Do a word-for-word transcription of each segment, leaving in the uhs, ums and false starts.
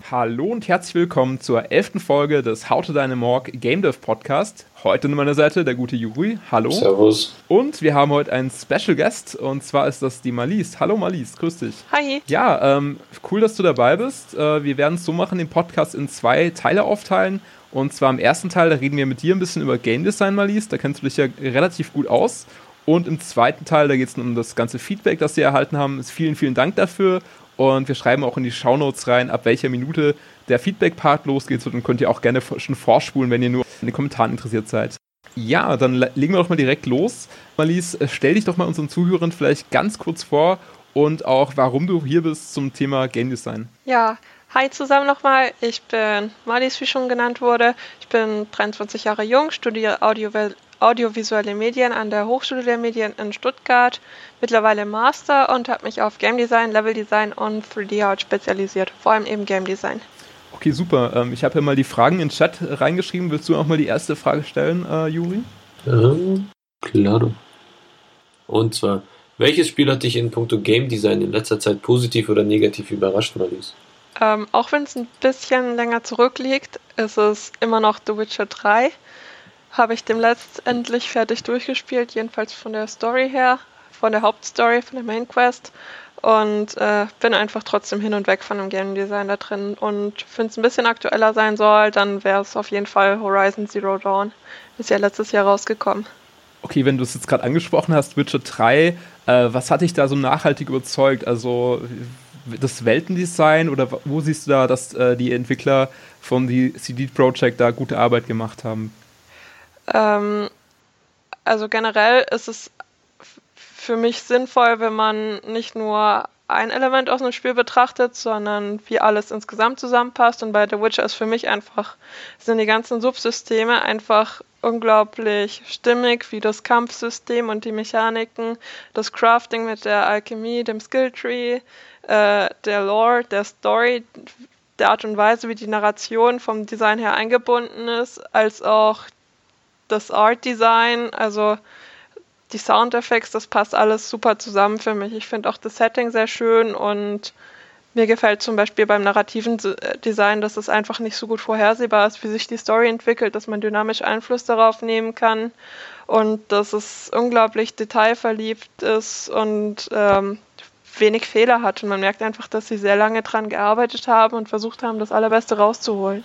Hallo und herzlich willkommen zur elften Folge des How to Dynamorg Game Dev Podcast. Heute an meiner Seite der gute Juri. Hallo. Servus. Und wir haben heute einen Special Guest und zwar ist das die Marlies. Hallo Marlies, grüß dich. Hi. Ja, ähm, cool, dass du dabei bist. Äh, wir werden es so machen, den Podcast in zwei Teile aufteilen. Und zwar im ersten Teil, da reden wir mit dir ein bisschen über Game Design, Marlies. Da kennst du dich ja relativ gut aus. Und im zweiten Teil, da geht es um das ganze Feedback, das wir erhalten haben. Vielen, vielen Dank dafür. Und wir schreiben auch in die Shownotes rein, ab welcher Minute der Feedback-Part losgeht. Und könnt ihr auch gerne schon vorspulen, wenn ihr nur in den Kommentaren interessiert seid. Ja, dann legen wir doch mal direkt los. Marlies, stell dich doch mal unseren Zuhörern vielleicht ganz kurz vor und auch, warum du hier bist zum Thema Game Design. Ja, hi zusammen nochmal. Ich bin Marlies, wie schon genannt wurde. Ich bin dreiundzwanzig Jahre jung, studiere Audio audiovisuelle Medien an der Hochschule der Medien in Stuttgart, mittlerweile Master und habe mich auf Game Design, Level Design und drei D Art spezialisiert, vor allem eben Game Design. Okay, super. Ähm, ich habe ja mal die Fragen in den Chat reingeschrieben. Willst du auch mal die erste Frage stellen, äh, Juri? Ähm, klar. Und zwar, welches Spiel hat dich in puncto Game Design in letzter Zeit positiv oder negativ überrascht, Marlies? Ähm, auch wenn es ein bisschen länger zurückliegt, ist es immer noch The Witcher drei. Habe ich dem letztendlich fertig durchgespielt, jedenfalls von der Story her, von der Hauptstory, von der Main Quest. Und äh, bin einfach trotzdem hin und weg von dem Game Design da drin. Und wenn es ein bisschen aktueller sein soll, dann wäre es auf jeden Fall Horizon Zero Dawn. Ist ja letztes Jahr rausgekommen. Okay, wenn du es jetzt gerade angesprochen hast, Witcher drei, äh, was hat dich da so nachhaltig überzeugt? Also das Weltendesign oder wo siehst du da, dass äh, die Entwickler von die C D Projekt da gute Arbeit gemacht haben? Ähm, also generell ist es f- für mich sinnvoll, wenn man nicht nur ein Element aus einem Spiel betrachtet, sondern wie alles insgesamt zusammenpasst. Und bei The Witcher ist für mich einfach, sind die ganzen Subsysteme einfach unglaublich stimmig, wie das Kampfsystem und die Mechaniken, das Crafting mit der Alchemie, dem Skilltree, äh, der Lore, der Story, der Art und Weise, wie die Narration vom Design her eingebunden ist, als auch das Art Design, also die Soundeffekte, das passt alles super zusammen für mich. Ich finde auch das Setting sehr schön und mir gefällt zum Beispiel beim narrativen Design, dass es einfach nicht so gut vorhersehbar ist, wie sich die Story entwickelt, dass man dynamisch Einfluss darauf nehmen kann und dass es unglaublich detailverliebt ist und ähm, wenig Fehler hat. Und man merkt einfach, dass sie sehr lange dran gearbeitet haben und versucht haben, das Allerbeste rauszuholen.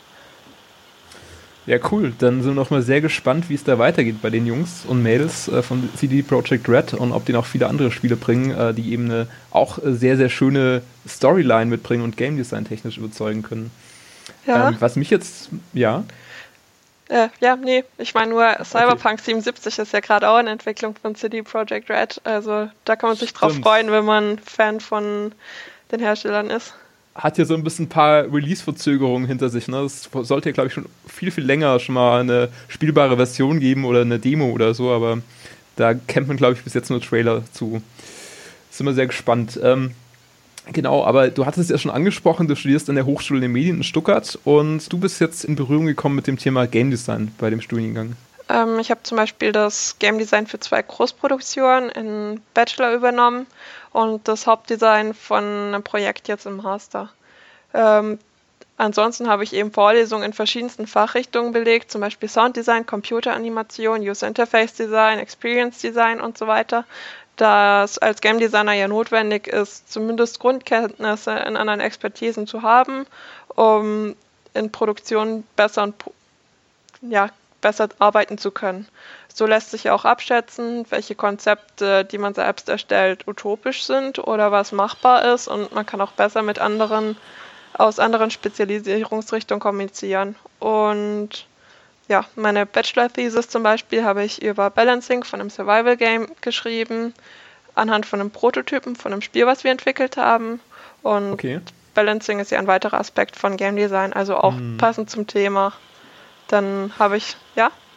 Ja, cool. Dann sind wir noch mal sehr gespannt, wie es da weitergeht bei den Jungs und Mädels äh, von C D Projekt Red und ob die noch viele andere Spiele bringen, äh, die eben eine auch sehr, sehr schöne Storyline mitbringen und Game Design technisch überzeugen können. Ja. Ähm, was mich jetzt, ja. Äh, ja, nee, ich meine nur, Cyberpunk okay. siebenundsiebzig ist ja gerade auch in Entwicklung von C D Projekt Red, also da kann man sich drauf Stimmt. freuen, wenn man Fan von den Herstellern ist. Hat ja so ein bisschen ein paar Release-Verzögerungen hinter sich. Ne? Es sollte ja, glaube ich, schon viel, viel länger schon mal eine spielbare Version geben oder eine Demo oder so, aber da kennt man, glaube ich, bis jetzt nur Trailer zu. Sind wir sehr gespannt. Ähm, genau, aber du hattest es ja schon angesprochen, du studierst an der Hochschule der Medien in Stuttgart und du bist jetzt in Berührung gekommen mit dem Thema Game Design bei dem Studiengang. Ähm, ich habe zum Beispiel das Game Design für zwei Großproduktionen in Bachelor übernommen und das Hauptdesign von einem Projekt jetzt im Master. Ähm, ansonsten habe ich eben Vorlesungen in verschiedensten Fachrichtungen belegt, zum Beispiel Sounddesign, Computeranimation, User Interface Design, Experience Design und so weiter. Da es als Game Designer ja notwendig ist, zumindest Grundkenntnisse in anderen Expertisen zu haben, um in Produktionen besser und ja, besser arbeiten zu können. So lässt sich auch abschätzen, welche Konzepte, die man selbst erstellt, utopisch sind oder was machbar ist und man kann auch besser mit anderen aus anderen Spezialisierungsrichtungen kommunizieren. Und ja, meine Bachelor-Thesis zum Beispiel habe ich über Balancing von einem Survival-Game geschrieben, anhand von einem Prototypen, von einem Spiel, was wir entwickelt haben. Und okay. Balancing ist ja ein weiterer Aspekt von Game Design, also auch hm. passend zum Thema. Dann habe ich, ja?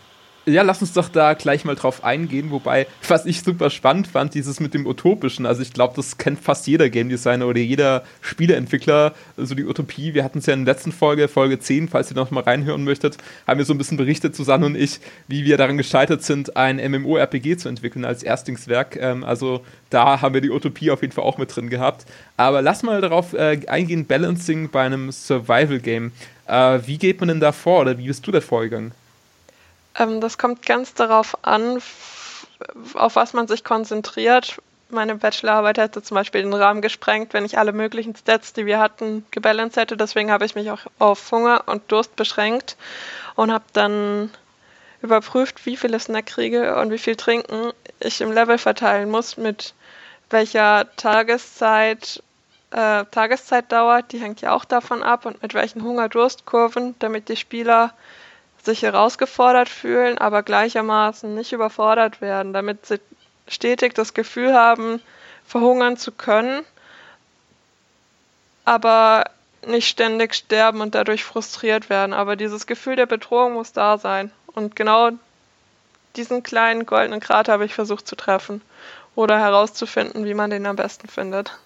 Ja, lass uns doch da gleich mal drauf eingehen, wobei, was ich super spannend fand, dieses mit dem Utopischen, also ich glaube, das kennt fast jeder Game Designer oder jeder Spieleentwickler, so also die Utopie. Wir hatten es ja in der letzten Folge, Folge zehn, falls ihr noch mal reinhören möchtet, haben wir so ein bisschen berichtet, Susanne und ich, wie wir daran gescheitert sind, ein MMORPG zu entwickeln als Erstlingswerk. Ähm, also da haben wir die Utopie auf jeden Fall auch mit drin gehabt. Aber lass mal darauf äh, eingehen, Balancing bei einem Survival-Game. Äh, wie geht man denn da vor oder wie bist du da vorgegangen? Ähm, das kommt ganz darauf an, f- auf was man sich konzentriert. Meine Bachelorarbeit hätte zum Beispiel den Rahmen gesprengt, wenn ich alle möglichen Stats, die wir hatten, gebalanced hätte. Deswegen habe ich mich auch auf Hunger und Durst beschränkt und habe dann überprüft, wie viele Snack kriege und wie viel Trinken ich im Level verteilen muss, mit welcher Tageszeit, äh, Tageszeitdauer, die hängt ja auch davon ab, und mit welchen Hunger-Durst-Kurven, damit die Spieler sich herausgefordert fühlen, aber gleichermaßen nicht überfordert werden, damit sie stetig das Gefühl haben, verhungern zu können, aber nicht ständig sterben und dadurch frustriert werden. Aber dieses Gefühl der Bedrohung muss da sein. Und genau diesen kleinen goldenen Grat habe ich versucht zu treffen oder herauszufinden, wie man den am besten findet.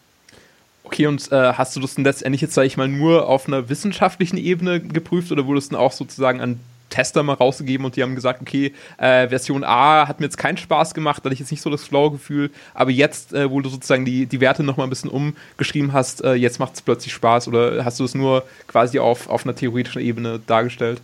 Okay, und äh, hast du das denn letztendlich jetzt, sage ich mal, nur auf einer wissenschaftlichen Ebene geprüft oder wurde es dann auch sozusagen an Tester mal rausgegeben und die haben gesagt, okay, äh, Version A hat mir jetzt keinen Spaß gemacht, da hatte ich jetzt nicht so das Flow-Gefühl, aber jetzt, äh, wo du sozusagen die, die Werte nochmal ein bisschen umgeschrieben hast, äh, jetzt macht es plötzlich Spaß oder hast du es nur quasi auf, auf einer theoretischen Ebene dargestellt?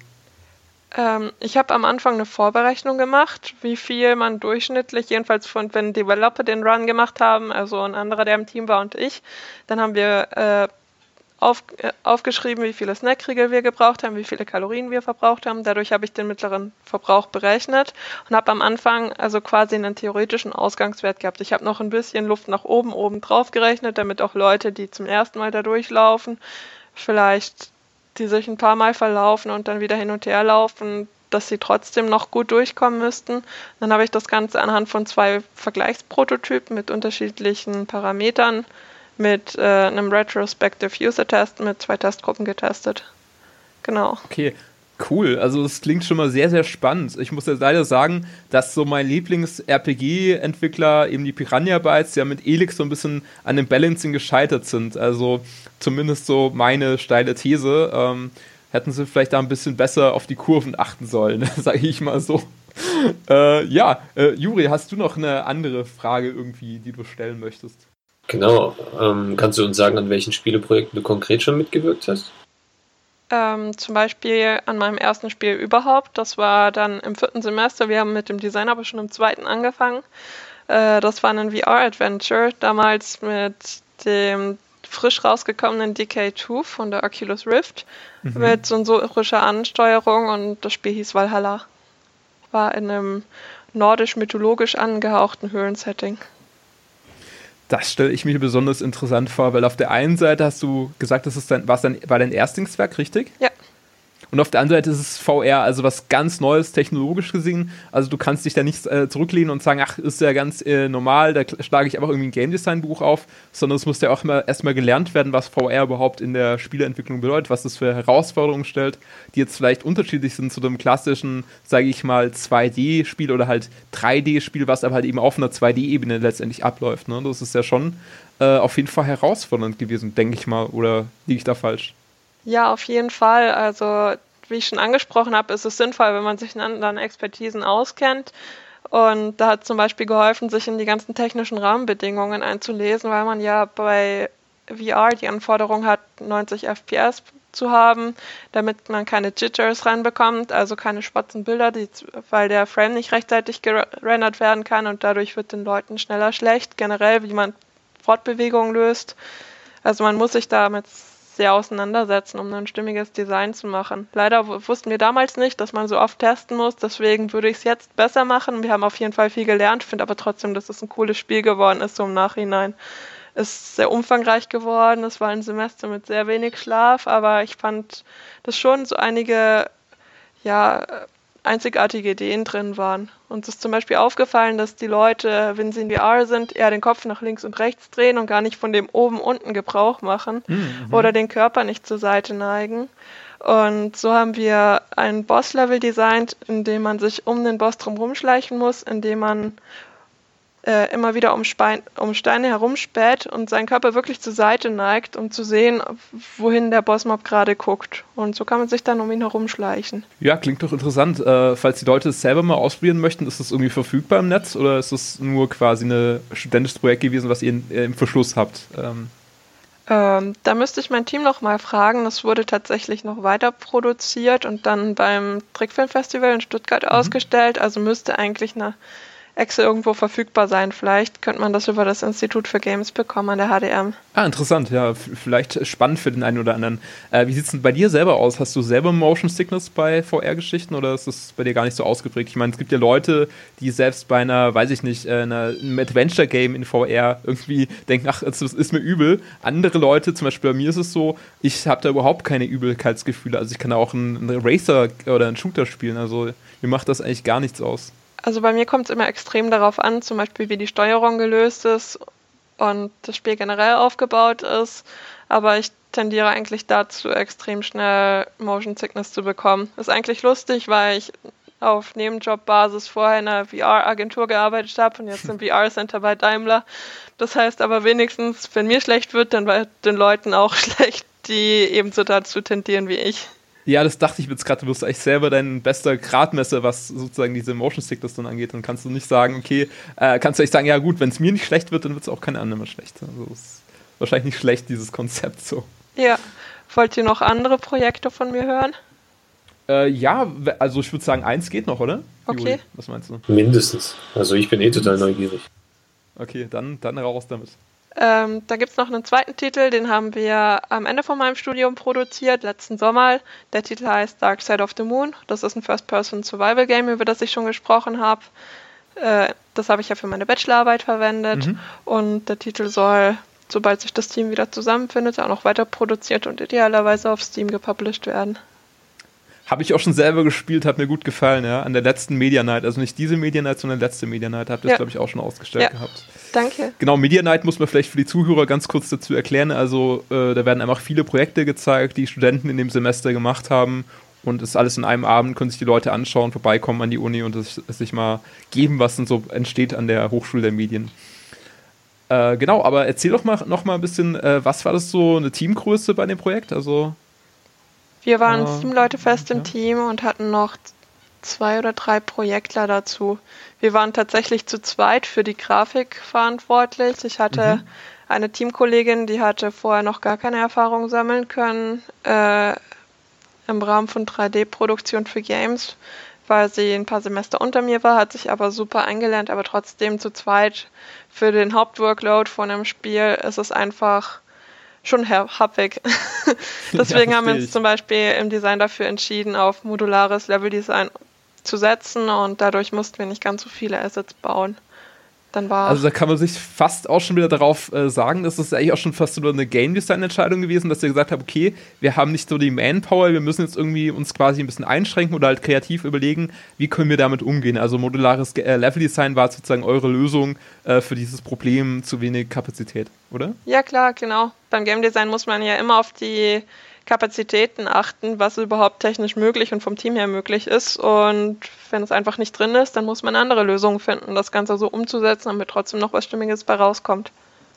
Ähm, ich habe am Anfang eine Vorberechnung gemacht, wie viel man durchschnittlich, jedenfalls von, wenn Developer den Run gemacht haben, also ein anderer, der im Team war und ich, dann haben wir äh, auf, äh, aufgeschrieben, wie viele Snackriegel wir gebraucht haben, wie viele Kalorien wir verbraucht haben. Dadurch habe ich den mittleren Verbrauch berechnet und habe am Anfang also quasi einen theoretischen Ausgangswert gehabt. Ich habe noch ein bisschen Luft nach oben, oben drauf gerechnet, damit auch Leute, die zum ersten Mal da durchlaufen, vielleicht die sich ein paar Mal verlaufen und dann wieder hin und her laufen, dass sie trotzdem noch gut durchkommen müssten. Dann habe ich das Ganze anhand von zwei Vergleichsprototypen mit unterschiedlichen Parametern mit äh, einem Retrospective User Test mit zwei Testgruppen getestet. Genau. Okay, cool. Also das klingt schon mal sehr, sehr spannend. Ich muss ja leider sagen, dass so mein Lieblings-R P G-Entwickler, eben die Piranha Bytes, ja mit Elix so ein bisschen an dem Balancing gescheitert sind. Also zumindest so meine steile These. Ähm, hätten sie vielleicht da ein bisschen besser auf die Kurven achten sollen, sage ich mal so. Äh, ja, äh, Juri, hast du noch eine andere Frage irgendwie, die du stellen möchtest? Genau. Ähm, kannst du uns sagen, an welchen Spieleprojekten du konkret schon mitgewirkt hast? Ähm, zum Beispiel an meinem ersten Spiel überhaupt. Das war dann im vierten Semester. Wir haben mit dem Design aber schon im zweiten angefangen. Äh, das war ein V R-Adventure, damals mit dem frisch rausgekommenen D K zwei von der Oculus Rift, mhm. mit sensorischer Ansteuerung, und das Spiel hieß Valhalla. War in einem nordisch-mythologisch angehauchten Höhlensetting. Das stelle ich mir besonders interessant vor, weil auf der einen Seite hast du gesagt, das ist dein, war's dein, war dein Erstlingswerk, richtig? Ja. Und auf der anderen Seite ist es V R, also was ganz Neues, technologisch gesehen. Also du kannst dich da nicht äh, zurücklehnen und sagen, ach, ist ja ganz äh, normal, da schlage ich einfach irgendwie ein Game Design Buch auf, sondern es muss ja auch immer erstmal gelernt werden, was V R überhaupt in der Spieleentwicklung bedeutet, was das für Herausforderungen stellt, die jetzt vielleicht unterschiedlich sind zu dem klassischen, sage ich mal, zwei D-Spiel oder halt drei D-Spiel, was aber halt eben auf einer zwei D-Ebene letztendlich abläuft. Ne? Das ist ja schon äh, auf jeden Fall herausfordernd gewesen, denke ich mal, oder liege ich da falsch? Ja, auf jeden Fall. Also, wie ich schon angesprochen habe, ist es sinnvoll, wenn man sich in anderen Expertisen auskennt. Und da hat zum Beispiel geholfen, sich in die ganzen technischen Rahmenbedingungen einzulesen, weil man ja bei V R die Anforderung hat, neunzig F P S zu haben, damit man keine Jitters reinbekommt, also keine schwarzen Bilder, die, weil der Frame nicht rechtzeitig gerendert werden kann und dadurch wird den Leuten schneller schlecht. Generell, wie man Fortbewegungen löst. Also man muss sich damit sehr auseinandersetzen, um ein stimmiges Design zu machen. Leider w- wussten wir damals nicht, dass man so oft testen muss, deswegen würde ich es jetzt besser machen. Wir haben auf jeden Fall viel gelernt, finde aber trotzdem, dass es ein cooles Spiel geworden ist, so im Nachhinein. Ist sehr umfangreich geworden, es war ein Semester mit sehr wenig Schlaf, aber ich fand, dass schon so einige, ja, einzigartige Ideen drin waren. Uns ist zum Beispiel aufgefallen, dass die Leute, wenn sie in V R sind, eher den Kopf nach links und rechts drehen und gar nicht von dem oben-unten Gebrauch machen, mhm. oder den Körper nicht zur Seite neigen. Und so haben wir ein Boss-Level designt, in dem man sich um den Boss drum rumschleichen muss, indem man äh, immer wieder um, Spein, um Steine herumspäht und seinen Körper wirklich zur Seite neigt, um zu sehen, wohin der Bossmob gerade guckt. Und so kann man sich dann um ihn herumschleichen. Ja, klingt doch interessant. Äh, falls die Leute es selber mal ausprobieren möchten, ist das irgendwie verfügbar im Netz oder ist das nur quasi ein studentisches Projekt gewesen, was ihr in, äh, im Verschluss habt? Ähm. Ähm, da müsste ich mein Team noch mal fragen. Das wurde tatsächlich noch weiter produziert und dann beim Trickfilmfestival in Stuttgart mhm. ausgestellt. Also müsste eigentlich eine Excel irgendwo verfügbar sein. Vielleicht könnte man das über das Institut für Games bekommen an der H D M. Ah, interessant. Ja, f- vielleicht spannend für den einen oder anderen. Äh, wie sieht es denn bei dir selber aus? Hast du selber Motion Sickness bei V R-Geschichten oder ist das bei dir gar nicht so ausgeprägt? Ich meine, es gibt ja Leute, die selbst bei einer, weiß ich nicht, äh, einer, einem Adventure-Game in V R irgendwie denken, ach, das ist mir übel. Andere Leute, zum Beispiel bei mir ist es so, ich habe da überhaupt keine Übelkeitsgefühle. Also ich kann da auch einen, einen Racer oder einen Shooter spielen. Also mir macht das eigentlich gar nichts aus. Also bei mir kommt es immer extrem darauf an, zum Beispiel wie die Steuerung gelöst ist und das Spiel generell aufgebaut ist. Aber ich tendiere eigentlich dazu, extrem schnell Motion Sickness zu bekommen. Ist eigentlich lustig, weil ich auf Nebenjobbasis vorher in einer V R-Agentur gearbeitet habe und jetzt im V R-Center bei Daimler. Das heißt aber wenigstens, wenn mir schlecht wird, dann wird den Leuten auch schlecht, die ebenso dazu tendieren wie ich. Ja, das dachte ich mir jetzt gerade, du bist eigentlich selber dein bester Gradmesser, was sozusagen diese Motion Sickness dann angeht. Dann kannst du nicht sagen, okay, äh, kannst du echt sagen, ja gut, wenn es mir nicht schlecht wird, dann wird es auch kein anderer schlecht. Also ist wahrscheinlich nicht schlecht, dieses Konzept so. Ja, wollt ihr noch andere Projekte von mir hören? Äh, ja, also ich würde sagen, eins geht noch, oder? Okay. Juli, was meinst du? Mindestens. Also ich bin eh total neugierig. Okay, dann, dann raus damit. Ähm, da gibt es noch einen zweiten Titel, den haben wir am Ende von meinem Studium produziert, letzten Sommer. Der Titel heißt Dark Side of the Moon. Das ist ein First-Person-Survival-Game, über das ich schon gesprochen habe. Äh, das habe ich ja für meine Bachelorarbeit verwendet. Mhm. Und der Titel soll, sobald sich das Team wieder zusammenfindet, auch noch weiter produziert und idealerweise auf Steam gepublished werden. Habe ich auch schon selber gespielt, hat mir gut gefallen, ja. An der letzten Media Night, also nicht diese Media Night, sondern letzte Media Night, habt ihr das, ja. glaube ich, auch schon ausgestellt ja. gehabt. Danke. Genau, Media Night muss man vielleicht für die Zuhörer ganz kurz dazu erklären. Also äh, da werden einfach viele Projekte gezeigt, die Studenten in dem Semester gemacht haben und ist alles in einem Abend, können sich die Leute anschauen, vorbeikommen an die Uni und es, es sich mal geben, was denn so entsteht an der Hochschule der Medien. Äh, genau, aber erzähl doch mal noch mal ein bisschen, äh, was war das so eine Teamgröße bei dem Projekt? Also wir waren äh, sieben Leute fest ja. im Team und hatten noch zwei oder drei Projektler dazu. Wir waren tatsächlich zu zweit für die Grafik verantwortlich. Ich hatte mhm. eine Teamkollegin, die hatte vorher noch gar keine Erfahrung sammeln können äh, im Rahmen von drei D-Produktion für Games, weil sie ein paar Semester unter mir war, hat sich aber super eingelernt, aber trotzdem zu zweit für den Hauptworkload von einem Spiel ist es einfach schon happig. Deswegen ja, haben wir uns zum Beispiel im Design dafür entschieden, auf modulares Leveldesign zu setzen und dadurch mussten wir nicht ganz so viele Assets bauen. Dann war also da kann man sich fast auch schon wieder darauf äh, sagen, dass es eigentlich auch schon fast so eine Game-Design-Entscheidung gewesen, dass wir gesagt haben, okay, wir haben nicht so die Manpower, wir müssen jetzt irgendwie uns quasi ein bisschen einschränken oder halt kreativ überlegen, wie können wir damit umgehen. Also modulares äh, Level-Design war sozusagen eure Lösung äh, für dieses Problem zu wenig Kapazität, oder? Ja klar, genau. Beim Game-Design muss man ja immer auf die Kapazitäten achten, was überhaupt technisch möglich und vom Team her möglich ist. Und wenn es einfach nicht drin ist, dann muss man andere Lösungen finden, das Ganze so umzusetzen, damit trotzdem noch was Stimmiges bei rauskommt.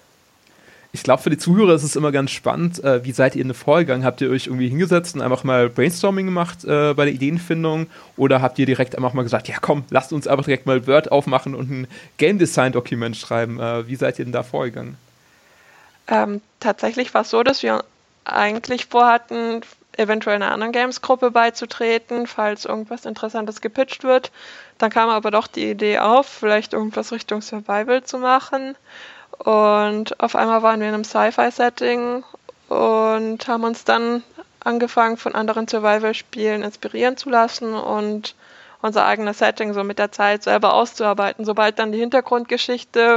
Ich glaube, für die Zuhörer ist es immer ganz spannend. Äh, wie seid ihr in den vorgegangen? Habt ihr euch irgendwie hingesetzt und einfach mal Brainstorming gemacht äh, bei der Ideenfindung? Oder habt ihr direkt einfach mal gesagt, ja komm, lasst uns einfach direkt mal Word aufmachen und ein Game Design Dokument schreiben? Äh, wie seid ihr denn da vorgegangen? Ähm, tatsächlich war es so, dass wir eigentlich vorhatten, eventuell einer anderen Games-Gruppe beizutreten, falls irgendwas Interessantes gepitcht wird. Dann kam aber doch die Idee auf, vielleicht irgendwas Richtung Survival zu machen. Und auf einmal waren wir in einem Sci-Fi-Setting und haben uns dann angefangen, von anderen Survival-Spielen inspirieren zu lassen und unser eigenes Setting so mit der Zeit selber auszuarbeiten. Sobald dann die Hintergrundgeschichte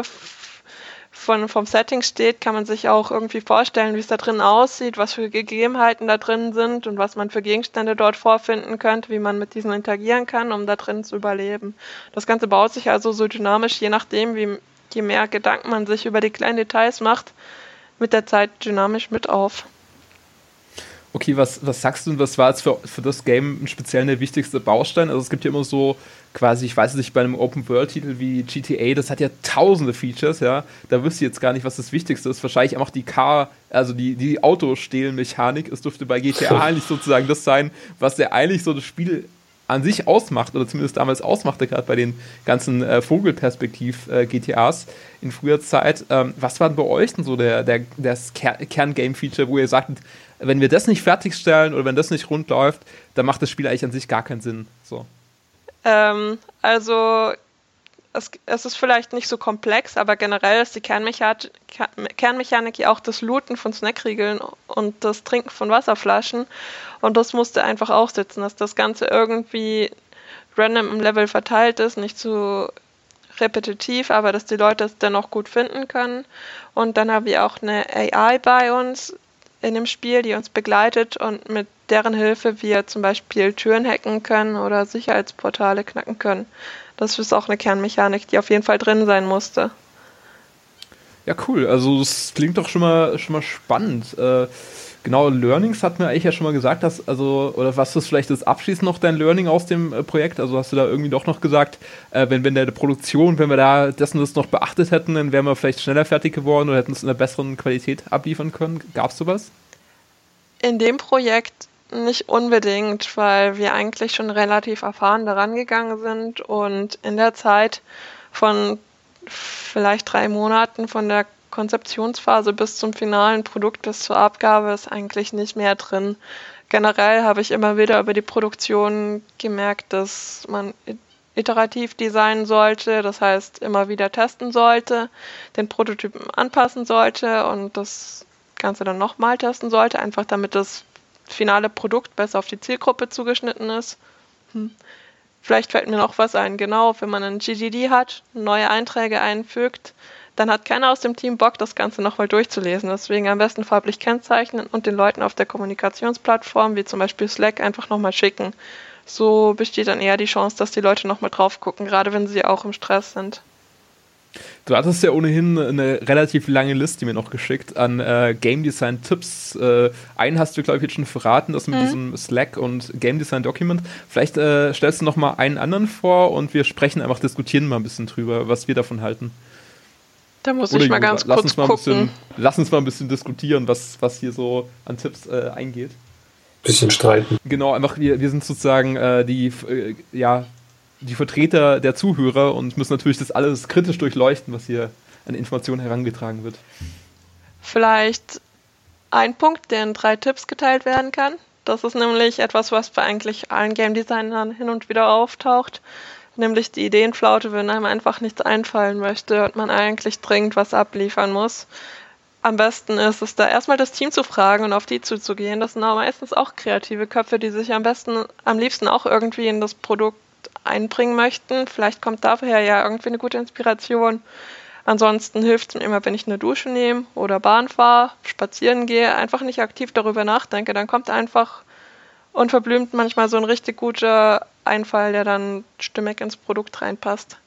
Von, vom Setting steht, kann man sich auch irgendwie vorstellen, wie es da drin aussieht, was für Gegebenheiten da drin sind und was man für Gegenstände dort vorfinden könnte, wie man mit diesen interagieren kann, um da drin zu überleben. Das Ganze baut sich also so dynamisch, je nachdem, wie, je mehr Gedanken man sich über die kleinen Details macht, mit der Zeit dynamisch mit auf. Okay, was, was sagst du und was war jetzt für, für das Game speziell der wichtigste Baustein? Also es gibt ja immer so quasi, ich weiß nicht, bei einem Open-World-Titel wie G T A, das hat ja tausende Features, ja. Da wüsste ich jetzt gar nicht, was das Wichtigste ist. Wahrscheinlich auch die Car, also die, die Autostehlen-Mechanik. Es dürfte bei G T A eigentlich sozusagen das sein, was ja eigentlich so das Spiel an sich ausmacht, oder zumindest damals ausmachte, gerade bei den ganzen äh, Vogelperspektiv-G T As in früher Zeit. Ähm, was war denn bei euch denn so der, der, das Ker- Kern-Game-Feature, wo ihr sagtet, wenn wir das nicht fertigstellen oder wenn das nicht rund läuft, dann macht das Spiel eigentlich an sich gar keinen Sinn. So. Ähm, also es, es ist vielleicht nicht so komplex, aber generell ist die Kernmechanik, Kernmechanik ja auch das Looten von Snackriegeln und das Trinken von Wasserflaschen. Und das musste einfach auch sitzen, dass das Ganze irgendwie random im Level verteilt ist, nicht zu repetitiv, aber dass die Leute es dennoch gut finden können. Und dann haben wir auch eine A I bei uns in dem Spiel, die uns begleitet und mit deren Hilfe wir zum Beispiel Türen hacken können oder Sicherheitsportale knacken können. Das ist auch eine Kernmechanik, die auf jeden Fall drin sein musste. Ja, cool. Also das klingt doch schon mal, schon mal spannend. Äh, genau, Learnings hat mir eigentlich ja schon mal gesagt, dass, also, oder was ist vielleicht das abschließend noch dein Learning aus dem äh, Projekt? Also hast du da irgendwie doch noch gesagt, äh, wenn, wenn der Produktion, wenn wir da das und das noch beachtet hätten, dann wären wir vielleicht schneller fertig geworden oder hätten es in einer besseren Qualität abliefern können. Gab es sowas? In dem Projekt nicht unbedingt, weil wir eigentlich schon relativ erfahren daran gegangen sind und in der Zeit von vielleicht drei Monaten von der Konzeptionsphase bis zum finalen Produkt bis zur Abgabe ist eigentlich nicht mehr drin. Generell habe ich immer wieder über die Produktion gemerkt, dass man iterativ designen sollte, das heißt immer wieder testen sollte, den Prototypen anpassen sollte und das Ganze dann nochmal testen sollte, einfach damit das finale Produkt besser auf die Zielgruppe zugeschnitten ist. Hm. Vielleicht fällt mir noch was ein, genau, wenn man einen G D D hat, neue Einträge einfügt, dann hat keiner aus dem Team Bock, das Ganze nochmal durchzulesen. Deswegen am besten farblich kennzeichnen und den Leuten auf der Kommunikationsplattform, wie zum Beispiel Slack, einfach nochmal schicken. So besteht dann eher die Chance, dass die Leute nochmal drauf gucken, gerade wenn sie auch im Stress sind. Du hattest ja ohnehin eine relativ lange Liste mir noch geschickt an äh, Game Design Tipps. Äh, einen hast du, glaube ich, jetzt schon verraten, das mit mhm. diesem Slack und Game Design Document. Vielleicht äh, stellst du noch mal einen anderen vor und wir sprechen einfach, diskutieren mal ein bisschen drüber, was wir davon halten. Da muss Oder ich mal ganz lass kurz uns mal gucken. Bisschen, lass uns mal ein bisschen diskutieren, was, was hier so an Tipps äh, eingeht. Bisschen streiten. Genau, einfach wir, wir sind sozusagen äh, die, äh, ja, die Vertreter der Zuhörer und müssen natürlich das alles kritisch durchleuchten, was hier an Informationen herangetragen wird. Vielleicht ein Punkt, der in drei Tipps geteilt werden kann. Das ist nämlich etwas, was bei eigentlich allen Game Designern hin und wieder auftaucht, nämlich die Ideenflaute, wenn einem einfach nichts einfallen möchte und man eigentlich dringend was abliefern muss. Am besten ist es da erstmal das Team zu fragen und auf die zuzugehen. Das sind auch meistens auch kreative Köpfe, die sich am besten, am liebsten auch irgendwie in das Produkt einbringen möchten. Vielleicht kommt daher ja irgendwie eine gute Inspiration. Ansonsten hilft es mir immer, wenn ich eine Dusche nehme oder Bahn fahre, spazieren gehe, einfach nicht aktiv darüber nachdenke. Dann kommt einfach unverblümt manchmal so ein richtig guter Einfall, der dann stimmig ins Produkt reinpasst.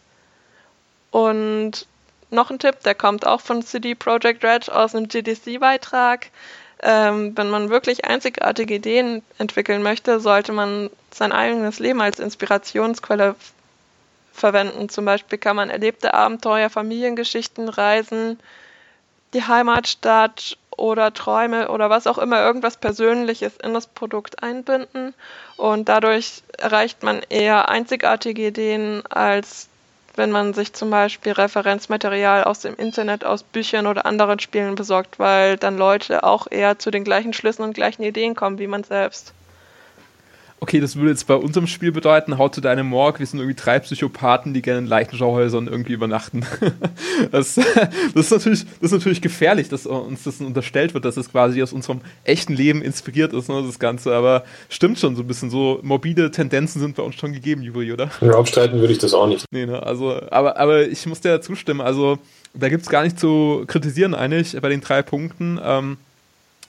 Und noch ein Tipp, der kommt auch von C D Projekt Red aus einem G D C-Beitrag. Ähm, wenn man wirklich einzigartige Ideen entwickeln möchte, sollte man sein eigenes Leben als Inspirationsquelle f- verwenden. Zum Beispiel kann man erlebte Abenteuer, Familiengeschichten, Reisen, die Heimatstadt oder Träume oder was auch immer, irgendwas Persönliches in das Produkt einbinden. Und dadurch erreicht man eher einzigartige Ideen, als wenn man sich zum Beispiel Referenzmaterial aus dem Internet, aus Büchern oder anderen Spielen besorgt, weil dann Leute auch eher zu den gleichen Schlüssen und gleichen Ideen kommen wie man selbst. Okay, das würde jetzt bei unserem Spiel bedeuten, How to Deine Morg, wir sind irgendwie drei Psychopathen, die gerne in Leichenschauhäusern irgendwie übernachten. das, das, ist natürlich, das ist natürlich gefährlich, dass uns das unterstellt wird, dass es quasi aus unserem echten Leben inspiriert ist, ne, das Ganze. Aber stimmt schon so ein bisschen, so morbide Tendenzen sind bei uns schon gegeben, Juri, oder? Ja, abstreiten würde ich das auch nicht. Nee, ne, also, aber, aber ich muss dir zustimmen, also da gibt es gar nicht zu kritisieren eigentlich bei den drei Punkten. Ähm,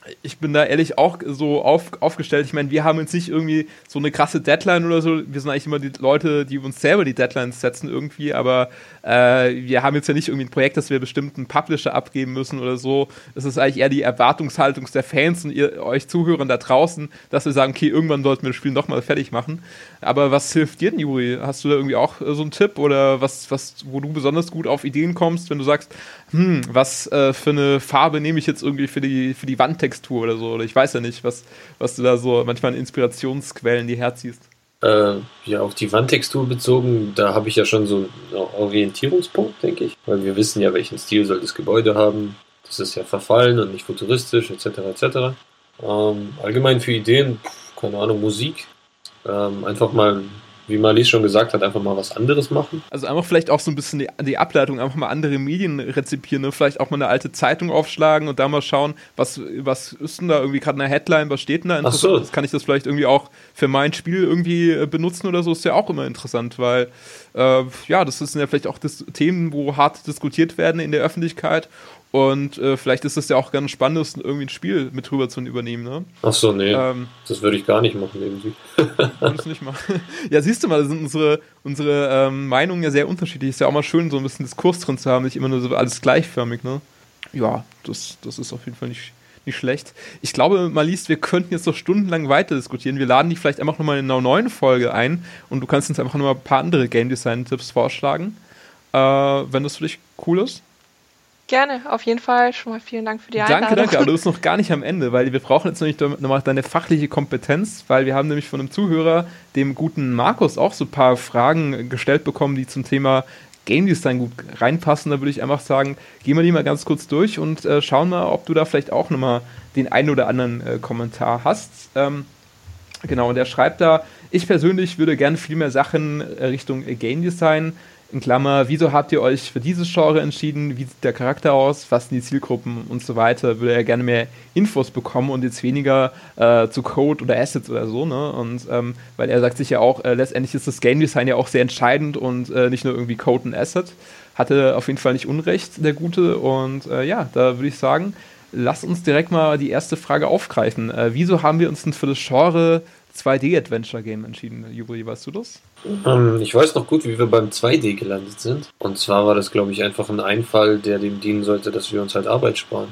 Ich bin da ehrlich auch so auf, aufgestellt. Ich meine, wir haben jetzt nicht irgendwie so eine krasse Deadline oder so. Wir sind eigentlich immer die Leute, die uns selber die Deadlines setzen irgendwie. Aber äh, wir haben jetzt ja nicht irgendwie ein Projekt, das wir bestimmt einen Publisher abgeben müssen oder so. Es ist eigentlich eher die Erwartungshaltung der Fans und ihr, euch Zuhörern da draußen, dass wir sagen, okay, irgendwann sollten wir das Spiel noch mal fertig machen. Aber was hilft dir denn, Juri? Hast du da irgendwie auch äh, so einen Tipp oder was, was, wo du besonders gut auf Ideen kommst, wenn du sagst, hm, was äh, für eine Farbe nehme ich jetzt irgendwie für die, für die Wandtextur oder so? Oder ich weiß ja nicht, was, was du da so manchmal an Inspirationsquellen dir herziehst. Äh, ja, auf die Wandtextur bezogen, da habe ich ja schon so einen Orientierungspunkt, denke ich. Weil wir wissen ja, welchen Stil soll das Gebäude haben. Das ist ja verfallen und nicht futuristisch, et cetera et cetera. Ähm, allgemein für Ideen, pf, keine Ahnung, Musik. Ähm, einfach mal, wie Marlies schon gesagt hat, einfach mal was anderes machen. Also einfach vielleicht auch so ein bisschen die, die Ableitung, einfach mal andere Medien rezipieren, ne? Vielleicht auch mal eine alte Zeitung aufschlagen und da mal schauen, was, was ist denn da irgendwie gerade eine Headline, was steht denn da interessant? Ach so. Kann ich das vielleicht irgendwie auch für mein Spiel irgendwie benutzen oder so, ist ja auch immer interessant, weil äh, ja, das sind ja vielleicht auch das Themen, wo hart diskutiert werden in der Öffentlichkeit. Und äh, vielleicht ist es ja auch ganz spannend, irgendwie ein Spiel mit rüber zu übernehmen, ne? Ach so, nee, Ähm, das würde ich gar nicht machen irgendwie. Würdest du nicht machen. Ja, siehst du mal, da sind unsere, unsere ähm, Meinungen ja sehr unterschiedlich. Ist ja auch mal schön, so ein bisschen Diskurs drin zu haben, nicht immer nur so alles gleichförmig, ne? Ja, das, das ist auf jeden Fall nicht, nicht schlecht. Ich glaube, Marlies, wir könnten jetzt noch stundenlang weiter diskutieren. Wir laden dich vielleicht einfach nochmal in einer neuen Folge ein und du kannst uns einfach nochmal ein paar andere Game Design-Tipps vorschlagen, äh, wenn das für dich cool ist. Gerne, auf jeden Fall. Schon mal vielen Dank für die Einladung. Danke, danke, aber du bist noch gar nicht am Ende, weil wir brauchen jetzt nämlich nochmal deine fachliche Kompetenz, weil wir haben nämlich von einem Zuhörer, dem guten Markus, auch so ein paar Fragen gestellt bekommen, die zum Thema Game Design gut reinpassen. Da würde ich einfach sagen, gehen wir die mal ganz kurz durch und äh, schauen mal, ob du da vielleicht auch nochmal den einen oder anderen äh, Kommentar hast. Ähm, genau, und der schreibt da, ich persönlich würde gerne viel mehr Sachen äh, Richtung äh, Game Design, in Klammer, wieso habt ihr euch für dieses Genre entschieden, wie sieht der Charakter aus, was sind die Zielgruppen und so weiter, würde er gerne mehr Infos bekommen und jetzt weniger äh, zu Code oder Assets oder so, ne, und ähm, weil er sagt sich ja auch, äh, letztendlich ist das Game Design ja auch sehr entscheidend und äh, nicht nur irgendwie Code und Asset, hatte auf jeden Fall nicht Unrecht, der Gute, und äh, ja, da würde ich sagen, lass uns direkt mal die erste Frage aufgreifen. Äh, wieso haben wir uns denn für das Genre zwei D-Adventure-Game entschieden? Juri, weißt du das? Ähm, ich weiß noch gut, wie wir beim zwei D gelandet sind. Und zwar war das, glaube ich, einfach ein Einfall, der dem dienen sollte, dass wir uns halt Arbeit sparen.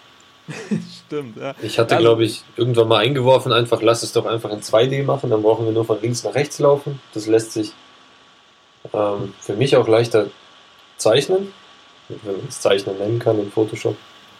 Stimmt, ja. Ich hatte, Also, glaube ich, irgendwann mal eingeworfen, einfach lass es doch einfach in zwei D machen, dann brauchen wir nur von links nach rechts laufen. Das lässt sich ähm, für mich auch leichter zeichnen, wenn man es Zeichnen nennen kann in Photoshop.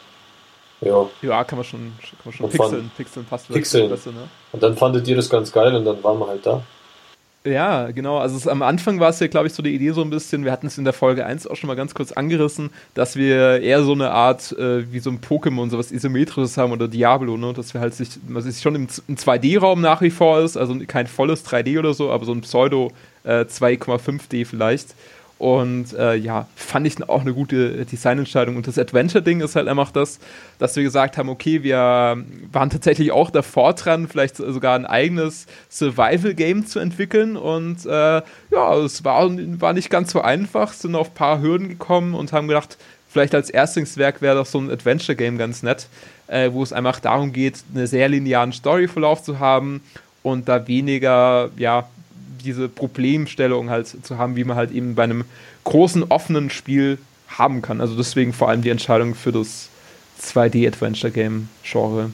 Ja. Ja, kann man schon, kann man schon Und pixeln. von- Pixeln passt Pixeln. besser, ne? Und dann fandet ihr das ganz geil und dann waren wir halt da. Ja, genau. Also es, am Anfang war es ja, glaube ich, so die Idee so ein bisschen, wir hatten es in der Folge eins auch schon mal ganz kurz angerissen, dass wir eher so eine Art, äh, wie so ein Pokémon, sowas Isometrisches haben oder Diablo, ne? Dass wir halt sich, man sich schon im, im zwei D-Raum nach wie vor ist, also kein volles drei D oder so, aber so ein Pseudo äh, zwei Komma fünf D vielleicht. Und äh, ja, fand ich auch eine gute Designentscheidung. Und das Adventure-Ding ist halt einfach das, dass wir gesagt haben, okay, wir waren tatsächlich auch davor dran, vielleicht sogar ein eigenes Survival-Game zu entwickeln. Und äh, ja, es war, war nicht ganz so einfach, sind auf ein paar Hürden gekommen und haben gedacht, vielleicht als Erstlingswerk wäre doch so ein Adventure-Game ganz nett, äh, wo es einfach darum geht, einen sehr linearen Storyverlauf zu haben und da weniger, ja, diese Problemstellung halt zu haben, wie man halt eben bei einem großen, offenen Spiel haben kann. Also deswegen vor allem die Entscheidung für das zwei D-Adventure-Game-Genre.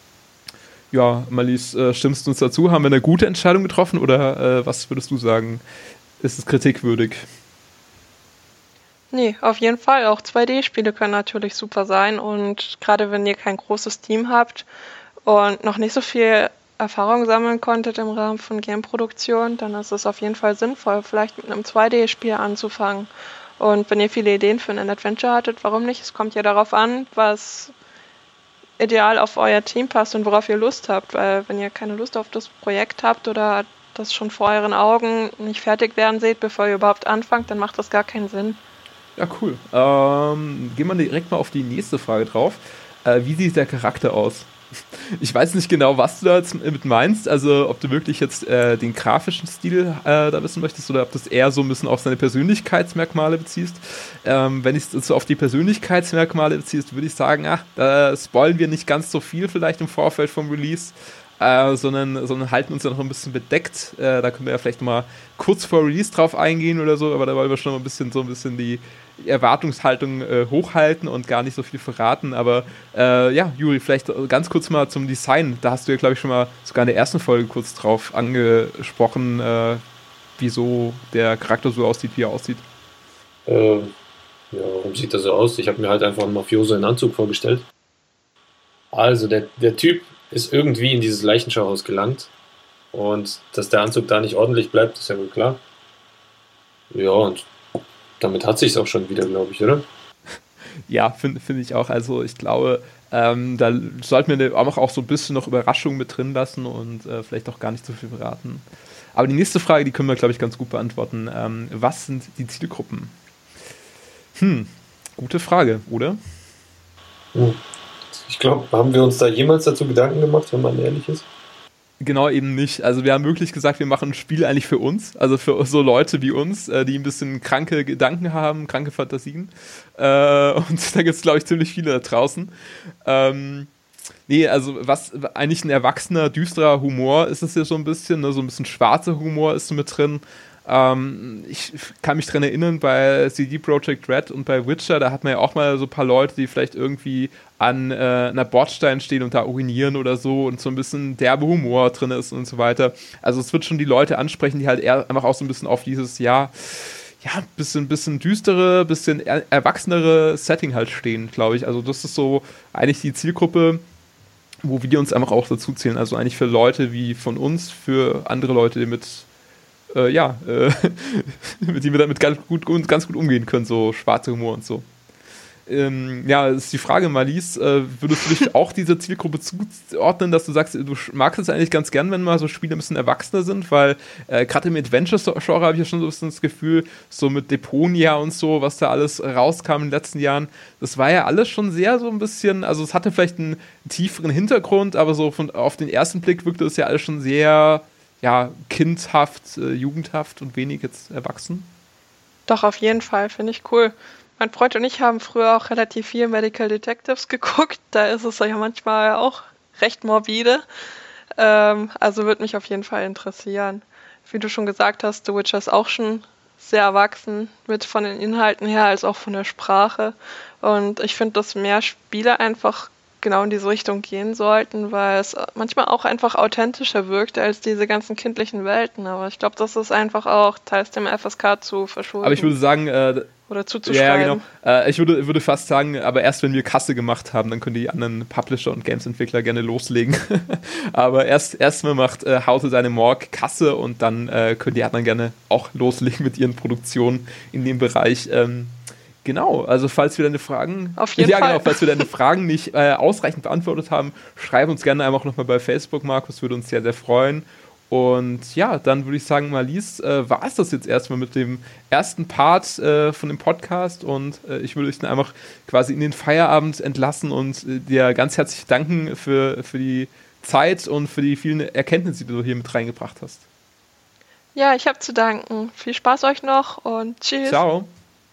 Ja, Marlies, äh, stimmst du uns dazu? Haben wir eine gute Entscheidung getroffen oder äh, was würdest du sagen? Ist es kritikwürdig? Nee, auf jeden Fall. Auch zwei D-Spiele können natürlich super sein und gerade wenn ihr kein großes Team habt und noch nicht so viel Erfahrung sammeln konntet im Rahmen von Gameproduktion, dann ist es auf jeden Fall sinnvoll, vielleicht mit einem zwei D-Spiel anzufangen. Und wenn ihr viele Ideen für ein Adventure hattet, warum nicht? Es kommt ja darauf an, was ideal auf euer Team passt und worauf ihr Lust habt. Weil wenn ihr keine Lust auf das Projekt habt oder das schon vor euren Augen nicht fertig werden seht, bevor ihr überhaupt anfangt, dann macht das gar keinen Sinn. Ja, cool. Ähm, gehen wir direkt mal auf die nächste Frage drauf. Äh, wie sieht der Charakter aus? Ich weiß nicht genau, was du da jetzt mit meinst, also ob du wirklich jetzt äh, den grafischen Stil äh, da wissen möchtest oder ob du es eher so ein bisschen auf seine Persönlichkeitsmerkmale beziehst. Ähm, wenn ich es so auf die Persönlichkeitsmerkmale beziehst, würde ich sagen, ach, da spoilen wir nicht ganz so viel vielleicht im Vorfeld vom Release, äh, sondern, sondern halten uns ja noch ein bisschen bedeckt. Äh, da können wir ja vielleicht mal kurz vor Release drauf eingehen oder so, aber da wollen wir schon mal ein bisschen so ein bisschen die Erwartungshaltung äh, hochhalten und gar nicht so viel verraten, aber äh, ja, Juri, vielleicht ganz kurz mal zum Design, da hast du ja, glaube ich, schon mal sogar in der ersten Folge kurz drauf angesprochen, äh, wieso der Charakter so aussieht, wie er aussieht. Äh, ja, warum sieht er so aus? Ich habe mir halt einfach einen Mafioso in Anzug vorgestellt. Also, der, der Typ ist irgendwie in dieses Leichenschauhaus gelangt und dass der Anzug da nicht ordentlich bleibt, ist ja wohl klar. Ja, und damit hat sich's auch schon wieder, glaube ich, oder? Ja, finde find ich auch. Also ich glaube, ähm, da sollten wir auch, auch so ein bisschen noch Überraschung mit drin lassen und äh, vielleicht auch gar nicht so viel verraten. Aber die nächste Frage, die können wir, glaube ich, ganz gut beantworten. Ähm, was sind die Zielgruppen? Hm, gute Frage, oder? Ich glaube, haben wir uns da jemals dazu Gedanken gemacht, wenn man ehrlich ist? Genau, eben nicht. Also wir haben wirklich gesagt, wir machen ein Spiel eigentlich für uns, also für so Leute wie uns, äh, die ein bisschen kranke Gedanken haben, kranke Fantasien. Äh, und da gibt es, glaube ich, ziemlich viele da draußen. Ähm, nee, also was eigentlich ein erwachsener, düsterer Humor ist es ja so ein bisschen, ne? So ein bisschen schwarzer Humor ist so mit drin. Ähm, ich kann mich dran erinnern, bei C D Projekt Red und bei Witcher, da hat man ja auch mal so ein paar Leute, die vielleicht irgendwie an äh, einer Bordstein stehen und da urinieren oder so und so ein bisschen derbe Humor drin ist und so weiter. Also es wird schon die Leute ansprechen, die halt eher einfach auch so ein bisschen auf dieses, ja, ja, bisschen, bisschen düstere, bisschen er- erwachsenere Setting halt stehen, glaube ich. Also das ist so eigentlich die Zielgruppe, wo wir uns einfach auch dazu zählen. Also eigentlich für Leute wie von uns, für andere Leute, die mit Äh, ja, äh, mit die wir damit ganz gut, ganz gut umgehen können, so schwarzer Humor und so. Ähm, ja, ist die Frage, Marlies, äh, würdest du dich auch dieser Zielgruppe zuordnen, dass du sagst, du magst es eigentlich ganz gern, wenn mal so Spiele ein bisschen erwachsener sind, weil äh, gerade im Adventure-Genre habe ich ja schon so ein bisschen das Gefühl, so mit Deponia und so, was da alles rauskam in den letzten Jahren, das war ja alles schon sehr so ein bisschen, also es hatte vielleicht einen tieferen Hintergrund, aber so von auf den ersten Blick wirkte es ja alles schon sehr ja, kindhaft, äh, jugendhaft und wenig jetzt erwachsen? Doch, auf jeden Fall, finde ich cool. Mein Freund und ich haben früher auch relativ viel Medical Detectives geguckt. Da ist es ja manchmal auch recht morbide. Ähm, also würde mich auf jeden Fall interessieren. Wie du schon gesagt hast, The Witcher ist auch schon sehr erwachsen, mit von den Inhalten her als auch von der Sprache. Und ich finde, dass mehr Spiele einfach genau in diese Richtung gehen sollten, weil es manchmal auch einfach authentischer wirkt als diese ganzen kindlichen Welten. Aber ich glaube, das ist einfach auch teils dem F S K zu verschulden. Aber ich würde sagen, äh, oder zuzuschreiben. Ja, genau. Äh, ich würde, würde fast sagen, aber erst wenn wir Kasse gemacht haben, dann können die anderen Publisher und Games-Entwickler gerne loslegen. Aber erst, erst mal macht äh, How to Dynamorg Kasse und dann äh, können die anderen gerne auch loslegen mit ihren Produktionen in dem Bereich. Ähm, Genau, also falls wir deine Fragen, Auf jeden ja, Fall. genau, falls wir deine Fragen nicht äh, ausreichend beantwortet haben, schreib uns gerne einfach nochmal bei Facebook, Markus, würde uns sehr, sehr freuen. Und ja, dann würde ich sagen, Marlies, äh, war es das jetzt erstmal mit dem ersten Part äh, von dem Podcast und äh, ich würde dich dann einfach quasi in den Feierabend entlassen und äh, dir ganz herzlich danken für, für die Zeit und für die vielen Erkenntnisse, die du hier mit reingebracht hast. Ja, ich habe zu danken. Viel Spaß euch noch und tschüss. Ciao.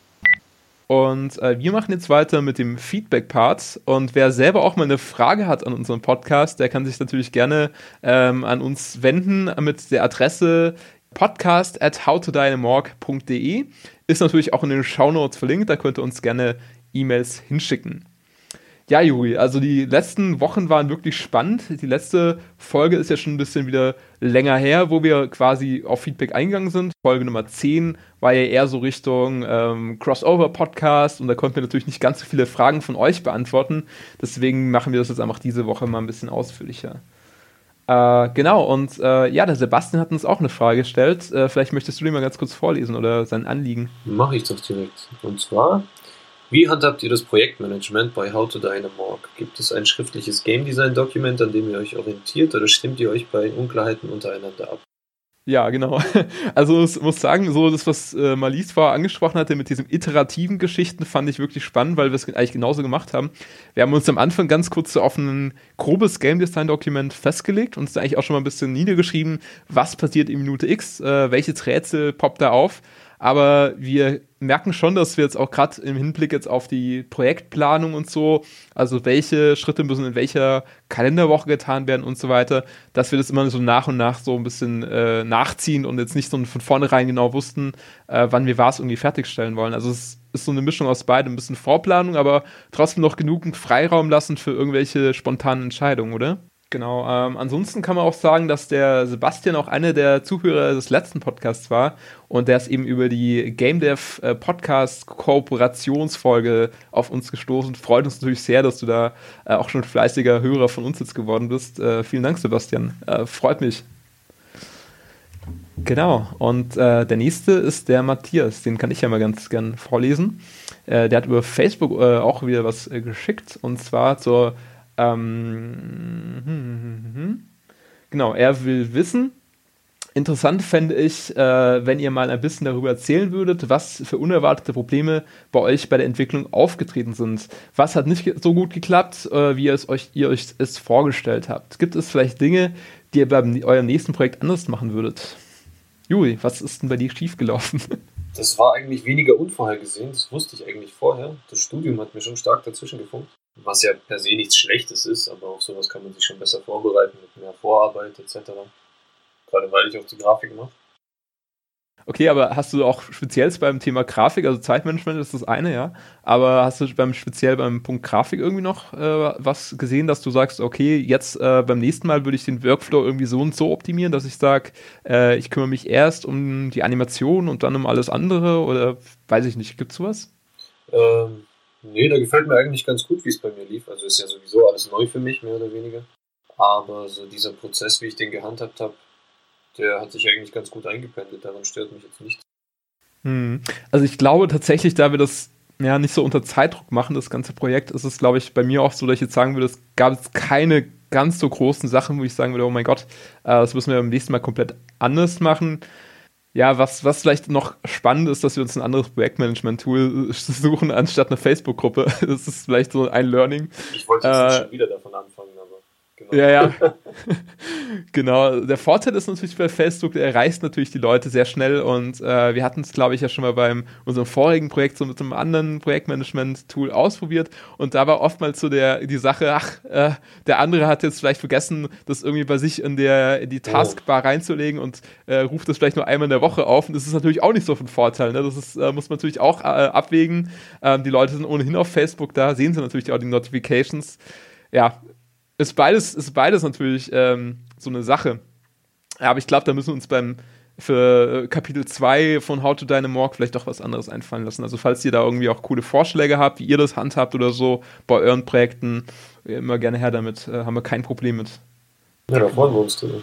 Und äh, wir machen jetzt weiter mit dem Feedback-Part. Und wer selber auch mal eine Frage hat an unseren Podcast, der kann sich natürlich gerne ähm, an uns wenden mit der Adresse podcast at howtodynamorg punkt de. Ist natürlich auch in den Shownotes verlinkt, da könnt ihr uns gerne E-Mails hinschicken. Ja, Juri, also die letzten Wochen waren wirklich spannend. Die letzte Folge ist ja schon ein bisschen wieder länger her, wo wir quasi auf Feedback eingegangen sind. Folge Nummer zehn war ja eher so Richtung ähm, Crossover-Podcast und da konnten wir natürlich nicht ganz so viele Fragen von euch beantworten. Deswegen machen wir das jetzt einfach diese Woche mal ein bisschen ausführlicher. Äh, genau, und äh, ja, der Sebastian hat uns auch eine Frage gestellt. Äh, vielleicht möchtest du die mal ganz kurz vorlesen oder sein Anliegen. Mache ich doch direkt. Und zwar: Wie handhabt ihr das Projektmanagement bei How to Dynamorg? Gibt es ein schriftliches Game Design Dokument, an dem ihr euch orientiert, oder stimmt ihr euch bei Unklarheiten untereinander ab? Ja, genau. Also ich muss sagen, so das, was äh, Marlies vorher angesprochen hatte mit diesen iterativen Geschichten, fand ich wirklich spannend, weil wir es eigentlich genauso gemacht haben. Wir haben uns am Anfang ganz kurz so auf ein grobes Game Design Dokument festgelegt und uns da eigentlich auch schon mal ein bisschen niedergeschrieben, was passiert in Minute X, äh, welches Rätsel poppt da auf. Aber wir merken schon, dass wir jetzt auch gerade im Hinblick jetzt auf die Projektplanung und so, also welche Schritte müssen in welcher Kalenderwoche getan werden und so weiter, dass wir das immer so nach und nach so ein bisschen äh, nachziehen und jetzt nicht so von vornherein genau wussten, äh, wann wir was irgendwie fertigstellen wollen. Also es ist so eine Mischung aus beidem, ein bisschen Vorplanung, aber trotzdem noch genügend Freiraum lassen für irgendwelche spontanen Entscheidungen, oder? Genau, ähm, ansonsten kann man auch sagen, dass der Sebastian auch einer der Zuhörer des letzten Podcasts war und der ist eben über die Game Dev äh, Podcast Kooperationsfolge auf uns gestoßen. Freut uns natürlich sehr, dass du da äh, auch schon fleißiger Hörer von uns jetzt geworden bist. Äh, vielen Dank, Sebastian. Äh, freut mich. Genau, und äh, der nächste ist der Matthias, den kann ich ja mal ganz gern vorlesen. Äh, der hat über Facebook äh, auch wieder was äh, geschickt und zwar zur Ähm, hm, hm, hm. Genau, er will wissen, interessant fände ich, äh, wenn ihr mal ein bisschen darüber erzählen würdet, was für unerwartete Probleme bei euch bei der Entwicklung aufgetreten sind. Was hat nicht ge- so gut geklappt, äh, wie ihr es euch, ihr euch es vorgestellt habt? Gibt es vielleicht Dinge, die ihr bei eurem nächsten Projekt anders machen würdet? Juri, was ist denn bei dir schiefgelaufen? Das war eigentlich weniger unvorhergesehen, das wusste ich eigentlich vorher. Das Studium hat mir schon stark dazwischen gefunkt. Was ja per se nichts Schlechtes ist, aber auf sowas kann man sich schon besser vorbereiten mit mehr Vorarbeit et cetera. Gerade weil ich auch die Grafik mache. Okay, aber hast du auch speziell beim Thema Grafik, also Zeitmanagement ist das eine, ja, aber hast du beim speziell beim Punkt Grafik irgendwie noch äh, was gesehen, dass du sagst, okay, jetzt äh, beim nächsten Mal würde ich den Workflow irgendwie so und so optimieren, dass ich sage, äh, ich kümmere mich erst um die Animation und dann um alles andere oder weiß ich nicht, gibt's sowas? Ähm, nee, da gefällt mir eigentlich ganz gut, wie es bei mir lief. Also ist ja sowieso alles neu für mich, mehr oder weniger. Aber so dieser Prozess, wie ich den gehandhabt habe, der hat sich eigentlich ganz gut eingependelt. Daran stört mich jetzt nichts. Hm. Also ich glaube tatsächlich, da wir das ja nicht so unter Zeitdruck machen, das ganze Projekt, ist es, glaube ich, bei mir auch so, dass ich jetzt sagen würde, es gab jetzt keine ganz so großen Sachen, wo ich sagen würde, oh mein Gott, äh, das müssen wir beim nächsten Mal komplett anders machen. Ja, was, was vielleicht noch spannend ist, dass wir uns ein anderes Projektmanagement-Tool suchen, anstatt eine Facebook-Gruppe. Das ist vielleicht so ein Learning. Ich wollte jetzt Äh, nicht schon wieder davon anfangen, aber genau. Ja, ja. Genau. Der Vorteil ist natürlich bei Facebook, der erreicht natürlich die Leute sehr schnell und äh, wir hatten es, glaube ich, ja schon mal beim unserem vorigen Projekt so mit einem anderen Projektmanagement-Tool ausprobiert und da war oftmals so der, die Sache, ach, äh, der andere hat jetzt vielleicht vergessen, das irgendwie bei sich in, der, in die Taskbar reinzulegen und äh, ruft das vielleicht nur einmal in der Woche auf und das ist natürlich auch nicht so von Vorteil. Ne? Das ist, äh, muss man natürlich auch äh, abwägen. Ähm, die Leute sind ohnehin auf Facebook, da sehen sie natürlich auch die Notifications. Ja, ist beides, ist beides natürlich ähm, so eine Sache. Ja, aber ich glaube, da müssen wir uns beim für Kapitel zwei von How to Dynamorg vielleicht doch was anderes einfallen lassen. Also falls ihr da irgendwie auch coole Vorschläge habt, wie ihr das handhabt oder so bei euren Projekten, immer gerne her damit. Äh, haben wir kein Problem mit. Ja, da freuen wir uns drüber.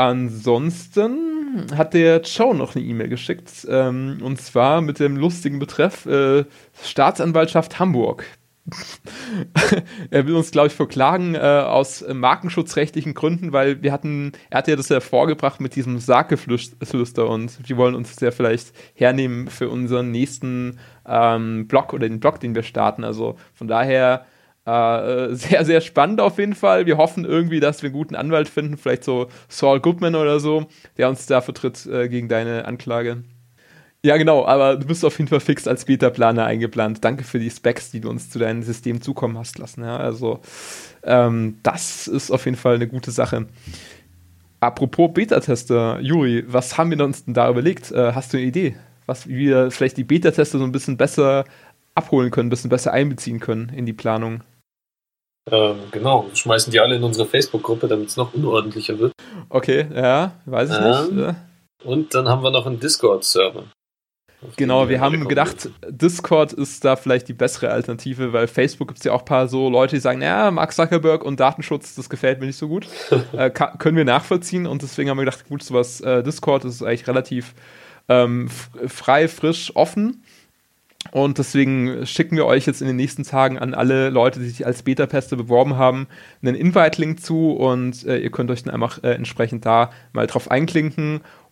Ansonsten hat der Joe noch eine E-Mail geschickt, ähm, und zwar mit dem lustigen Betreff äh, Staatsanwaltschaft Hamburg. Er will uns, glaube ich, verklagen äh, aus äh, markenschutzrechtlichen Gründen, weil wir hatten, er hat ja das ja vorgebracht mit diesem Sargeflüster und die wollen uns ja vielleicht hernehmen für unseren nächsten ähm, Blog oder den Blog, den wir starten. Also von daher äh, sehr, sehr spannend auf jeden Fall. Wir hoffen irgendwie, dass wir einen guten Anwalt finden, vielleicht so Saul Goodman oder so, der uns da vertritt äh, gegen deine Anklage. Ja, genau, aber du bist auf jeden Fall fix als Beta-Planer eingeplant. Danke für die Specs, die du uns zu deinem System zukommen hast lassen. Ja, also ähm, das ist auf jeden Fall eine gute Sache. Apropos Beta-Tester, Juri, was haben wir uns denn da überlegt? Äh, hast du eine Idee, was wie wir vielleicht die Beta-Tester so ein bisschen besser abholen können, ein bisschen besser einbeziehen können in die Planung? Ähm, genau, wir schmeißen die alle in unsere Facebook-Gruppe, damit es noch unordentlicher wird. Okay, ja, weiß ich Ähm, nicht. Ja. Und dann haben wir noch einen Discord-Server. Genau, wir haben gedacht, Discord ist da vielleicht die bessere Alternative, weil Facebook gibt es ja auch ein paar so Leute, die sagen, ja, Mark Zuckerberg und Datenschutz, das gefällt mir nicht so gut. äh, kann, können wir nachvollziehen und deswegen haben wir gedacht, gut, sowas, äh, Discord ist eigentlich relativ ähm, frei, frisch, offen. Und deswegen schicken wir euch jetzt in den nächsten Tagen an alle Leute, die sich als Beta-Tester beworben haben, einen Invite-Link zu und äh, ihr könnt euch dann einfach äh, entsprechend da mal drauf einklinken.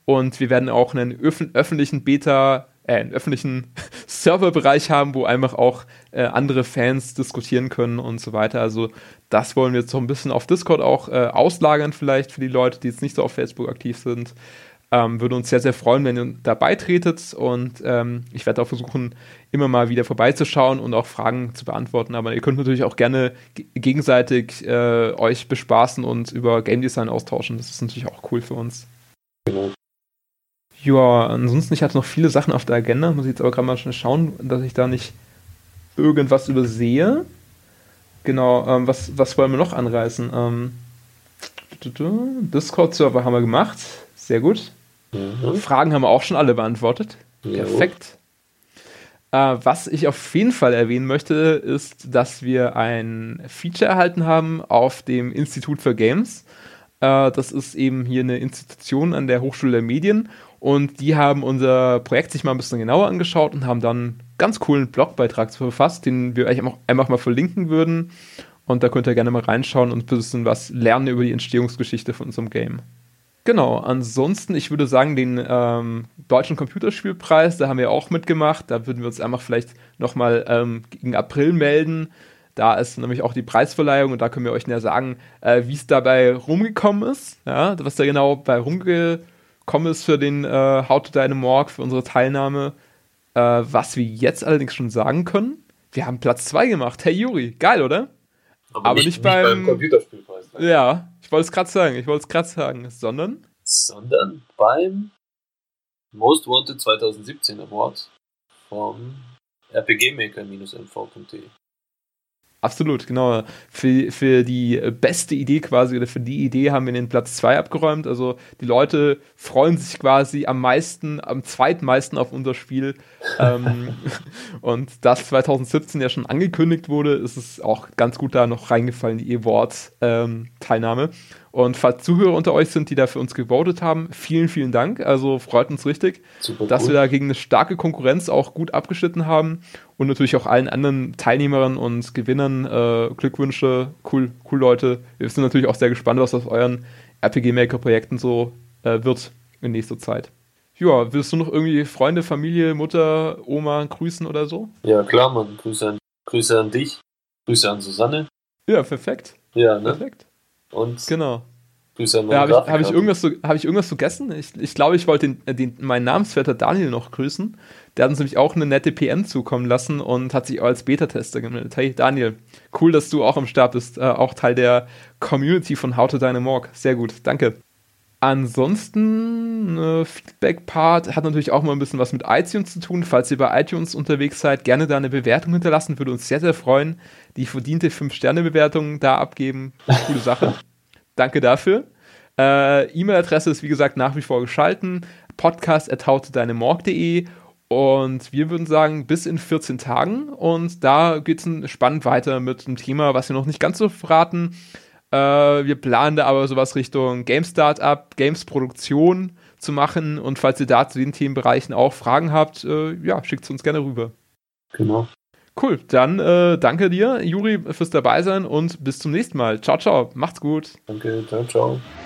Und wir werden auch einen öf- öffentlichen Beta, äh, einen öffentlichen Serverbereich haben, wo einfach auch äh, andere Fans diskutieren können und so weiter. Also das wollen wir jetzt so ein bisschen auf Discord auch äh, auslagern vielleicht für die Leute, die jetzt nicht so auf Facebook aktiv sind. Ähm, würde uns sehr, sehr freuen, wenn ihr dabei tretet und ähm, ich werde auch versuchen, immer mal wieder vorbeizuschauen und auch Fragen zu beantworten, aber ihr könnt natürlich auch gerne g- gegenseitig äh, euch bespaßen und über Game Design austauschen, das ist natürlich auch cool für uns. Genau. Ja, ansonsten, ich hatte noch viele Sachen auf der Agenda, muss ich jetzt aber gerade mal schnell schauen, dass ich da nicht irgendwas übersehe. Genau, ähm, was, was wollen wir noch anreißen? Ähm, Discord-Server haben wir gemacht, sehr gut. Mhm. Fragen haben wir auch schon alle beantwortet. Jo. Perfekt. Äh, was ich auf jeden Fall erwähnen möchte, ist, dass wir ein Feature erhalten haben auf dem Institut für Games. Äh, das ist eben hier eine Institution an der Hochschule der Medien und die haben unser Projekt sich mal ein bisschen genauer angeschaut und haben dann einen ganz coolen Blogbeitrag verfasst, den wir euch einfach mal verlinken würden. Und da könnt ihr gerne mal reinschauen und ein bisschen was lernen über die Entstehungsgeschichte von unserem Game. Genau, ansonsten, ich würde sagen, den ähm, Deutschen Computerspielpreis, da haben wir auch mitgemacht. Da würden wir uns einfach vielleicht nochmal ähm, gegen April melden. Da ist nämlich auch die Preisverleihung und da können wir euch näher sagen, äh, wie es dabei rumgekommen ist. Ja, was da genau bei rumgekommen ist für den äh, How to Dynamorg, für unsere Teilnahme. Äh, was wir jetzt allerdings schon sagen können, wir haben Platz zwei gemacht. Hey Juri, geil, oder? Aber, Aber nicht, nicht nicht beim- beim Computerspielpreis. Ne? Ja, ich wollte es gerade sagen, ich wollte es gerade sagen, sondern Sondern beim Most Wanted zwanzig siebzehn Award vom r p g maker m v punkt d e. absolut, genau. Für, für die beste Idee quasi oder für die Idee haben wir den Platz zwei abgeräumt. Also die Leute freuen sich quasi am meisten, am zweitmeisten auf unser Spiel. ähm, und das zwanzig siebzehn ja schon angekündigt wurde, ist es auch ganz gut da noch reingefallen, die Award-Teilnahme. Und falls Zuhörer unter euch sind, die da für uns gewotet haben, vielen, vielen Dank. Also freut uns richtig, Super dass cool. wir da gegen eine starke Konkurrenz auch gut abgeschnitten haben. Und natürlich auch allen anderen Teilnehmerinnen und Gewinnern äh, Glückwünsche. Cool, cool, Leute. Wir sind natürlich auch sehr gespannt, was aus euren R P G-Maker-Projekten so äh, wird in nächster Zeit. Ja, willst du noch irgendwie Freunde, Familie, Mutter, Oma grüßen oder so? Ja, klar, Mann. Grüße an, Grüße an dich. Grüße an Susanne. Ja, perfekt. Ja, ne? Perfekt. Und Genau. Grüße an Ja, meine habe ich, hab ich, Grafikkarten. irgendwas so, hab ich irgendwas vergessen? Ich, ich glaube, ich wollte den, den, meinen Namensvetter Daniel noch grüßen. Der hat uns nämlich auch eine nette P M zukommen lassen und hat sich auch als Beta-Tester gemeldet. Hey Daniel, cool, dass du auch am Start bist. Äh, auch Teil der Community von How to Dynamorg. Sehr gut, danke. Ansonsten, äh, Feedback-Part hat natürlich auch mal ein bisschen was mit iTunes zu tun. Falls ihr bei iTunes unterwegs seid, gerne da eine Bewertung hinterlassen. Würde uns sehr, sehr freuen. Die verdiente fünf Sterne Bewertung da abgeben. Coole Sache. Danke dafür. Äh, E-Mail-Adresse ist wie gesagt nach wie vor geschalten. podcast at how to dynamorg punkt de und wir würden sagen, bis in vierzehn Tagen und da geht es spannend weiter mit einem Thema, was wir noch nicht ganz so verraten. Äh, wir planen da aber sowas Richtung Game Startup, Games Produktion zu machen und falls ihr da zu den Themenbereichen auch Fragen habt, äh, ja, schickt es uns gerne rüber. Genau. Cool, dann äh, danke dir, Juri, fürs Dabeisein und bis zum nächsten Mal. Ciao, ciao, macht's gut. Danke, ciao, ciao.